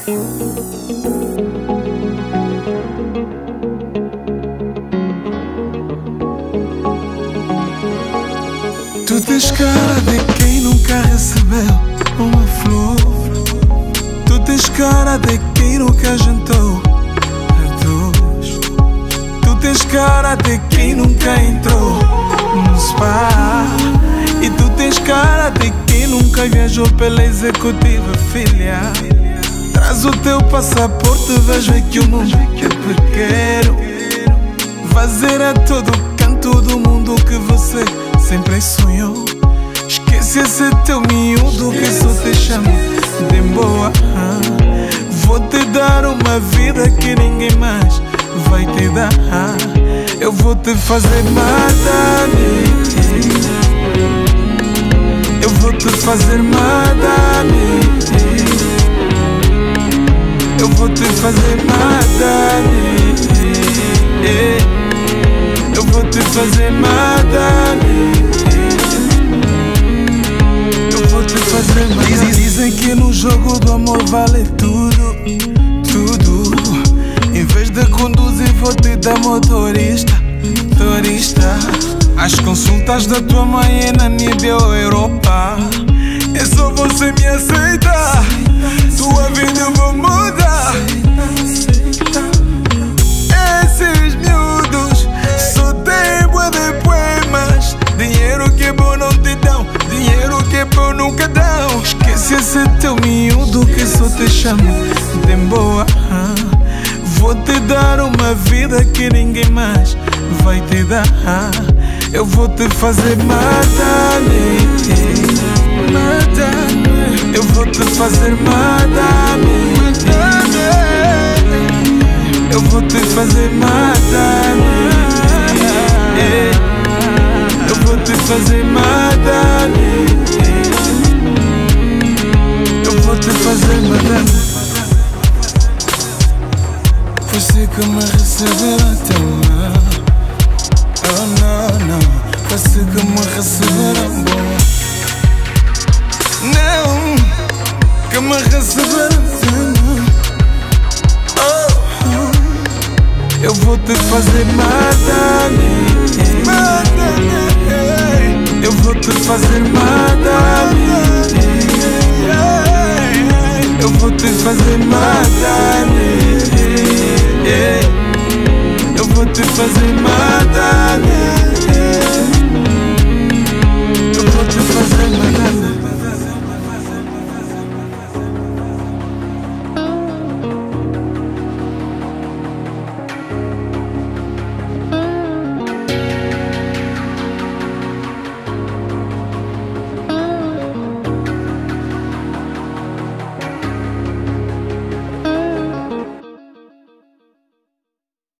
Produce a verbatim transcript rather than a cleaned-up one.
Tu tens cara de quem nunca recebeu uma flor. Tu tens cara de quem nunca jantou a dois. Tu tens cara de quem nunca entrou no spa. E tu tens cara de quem nunca viajou pela executiva, filha. Traz o teu passaporte, vejo que o mundo é pequeno. Fazer a todo canto do mundo que você sempre sonhou. Esquece esse teu miúdo que só te chama de boa. Vou te dar uma vida que ninguém mais vai te dar. Eu vou te fazer madame. Eu vou te fazer madame. Eu vou te fazer madame. Eu vou te fazer madame. Eu vou te fazer madame. Dizem que no jogo do amor vale tudo, tudo. Em vez de conduzir vou te dar motorista, motorista. As consultas da tua mãe é na nível Europa. É só você me aceitar, tua vida eu vou mudar. Esses miúdos só tem bué de poemas. Dinheiro que é bom não te dão, dinheiro que é bom nunca dão. Esquece esse teu miúdo que só te chama de boa. Vou te dar uma vida que ninguém mais vai te dar. Eu vou te fazer madame. Madame. Eu vou te fazer madame. Eu vou te fazer madame. Eu vou te fazer madame. Eu vou te fazer madame. Você que me recebeu até mal. Oh não, não. Você que me receberam bom. Não, que me receberam bom. Oh, oh. Eu vou te fazer madame. Madame. Eu vou te fazer madame. Eu vou te fazer madame. Eu vou te fazer madame.